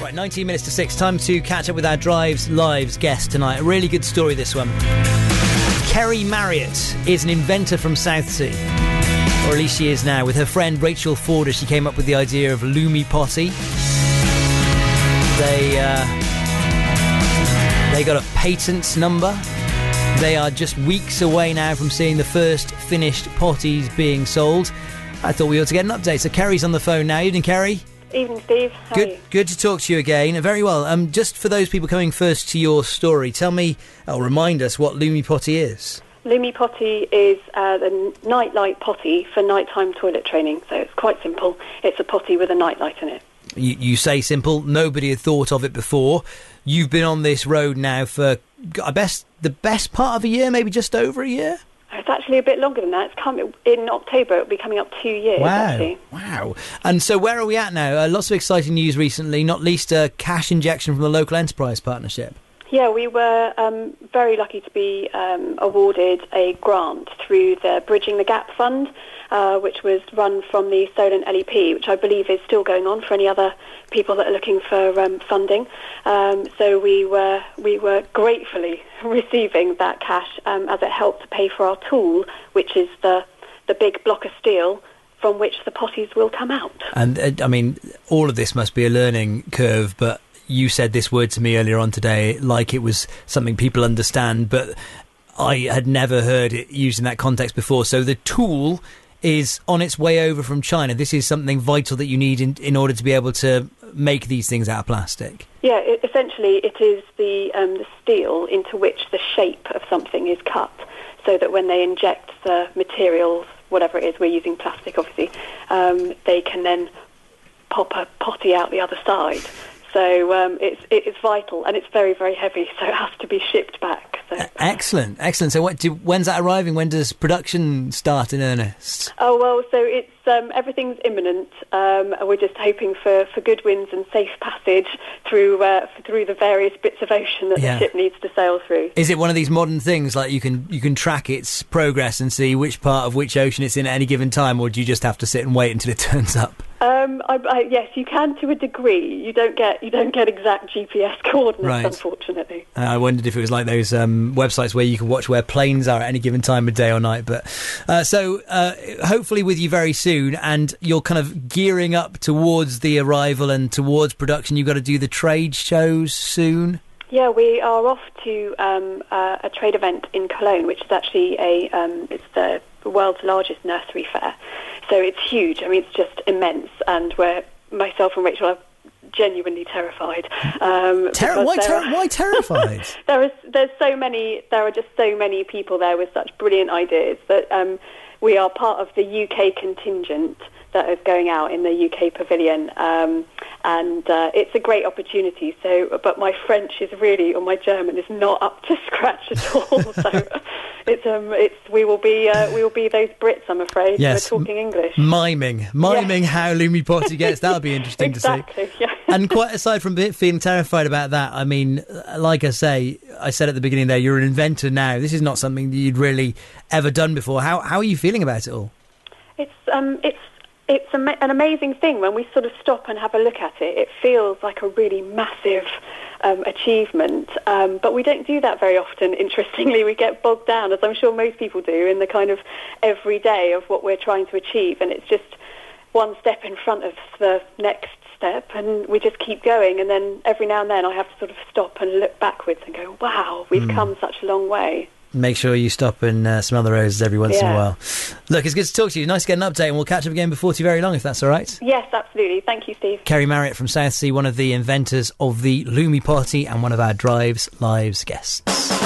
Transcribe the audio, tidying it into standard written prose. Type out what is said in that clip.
Right, 19 minutes to 6. Time to catch up with our Drives Lives guest tonight. A really good story, this one. Kerry Marriott is an inventor from Southsea. Or at least she is now. With her friend Rachel Forder, she came up with the idea of Lumi Potty. They got a patent number. They are just weeks away now from seeing the first finished potties being sold. I thought we ought to get an update. So Kerry's on the phone now. Evening, Kerry. Evening, Steve. How are you? Good to talk to you again. Very well. Just for those people coming first to your story, tell me, or remind us what Lumi Potty is. Lumi Potty is the nightlight potty for nighttime toilet training. So it's quite simple. It's a potty with a nightlight in it. You say simple. Nobody had thought of it before. You've been on this road now for, the best part of a year, maybe just over a year? It's actually a bit longer than that. It's coming in October. It'll be coming up 2 years. Wow. And so where are we at now? Lots of exciting news recently, not least a cash injection from the Local Enterprise Partnership. Yeah, we were very lucky to be awarded a grant through the Bridging the Gap Fund, which was run from the Solent LEP, which I believe is still going on for any other people that are looking for funding. So we were gratefully receiving that cash as it helped to pay for our tool, which is the big block of steel from which the potties will come out. And, all of this must be a learning curve, but you said this word to me earlier on today like it was something people understand, but I had never heard it used in that context before. So the tool is on its way over from China. This is something vital that you need in order to be able to make these things out of plastic. Yeah, essentially it is the steel into which the shape of something is cut, so that when they inject the materials, whatever it is, we're using plastic obviously, they can then pop a potty out the other side. So it's vital, and it's very, very heavy, so it has to be shipped back. So. Excellent. So when's that arriving? When does production start in earnest? Oh, well, so it's everything's imminent. And we're just hoping for good winds and safe passage through the various bits of ocean that the ship needs to sail through. Is it one of these modern things, like you can track its progress and see which part of which ocean it's in at any given time, or do you just have to sit and wait until it turns up? Yes, you can to a degree. You don't get exact GPS coordinates, right, unfortunately. I wondered if it was like those websites where you can watch where planes are at any given time of day or night. But so hopefully with you very soon, and you're kind of gearing up towards the arrival and towards production. You've got to do the trade shows soon. Yeah, we are off to a trade event in Cologne, which is actually it's the world's largest nursery fair. So it's huge. It's just immense, and myself and Rachel are genuinely terrified. Why terrified? There are just so many people there with such brilliant ideas that we are part of the UK contingent that is going out in the UK pavilion, and it's a great opportunity. So, but my French is really, or my German is not up to scratch at all. So we will be those Brits, I'm afraid. Yes, who are talking English, miming how Lumi Potty gets. That'll be interesting exactly, to see. Yeah. And quite aside from feeling terrified about that, like I said at the beginning there, you're an inventor now. This is not something that you'd really ever done before. How are you feeling about it all? It's an amazing thing when we sort of stop and have a look at it. It feels like a really massive achievement, but we don't do that very often. Interestingly, we get bogged down, as I'm sure most people do, in the kind of everyday of what we're trying to achieve, and it's just one step in front of the next step, and we just keep going. And then every now and then I have to sort of stop and look backwards and go, wow, we've come such a long way. Make sure you stop and smell the roses every once in a while. Look, it's good to talk to you. Nice to get an update, and we'll catch up again before too very long, if that's all right. Yes, absolutely. Thank you, Steve. Kerry Marriott from Southsea, one of the inventors of the Lumi Potty and one of our Drives Lives guests.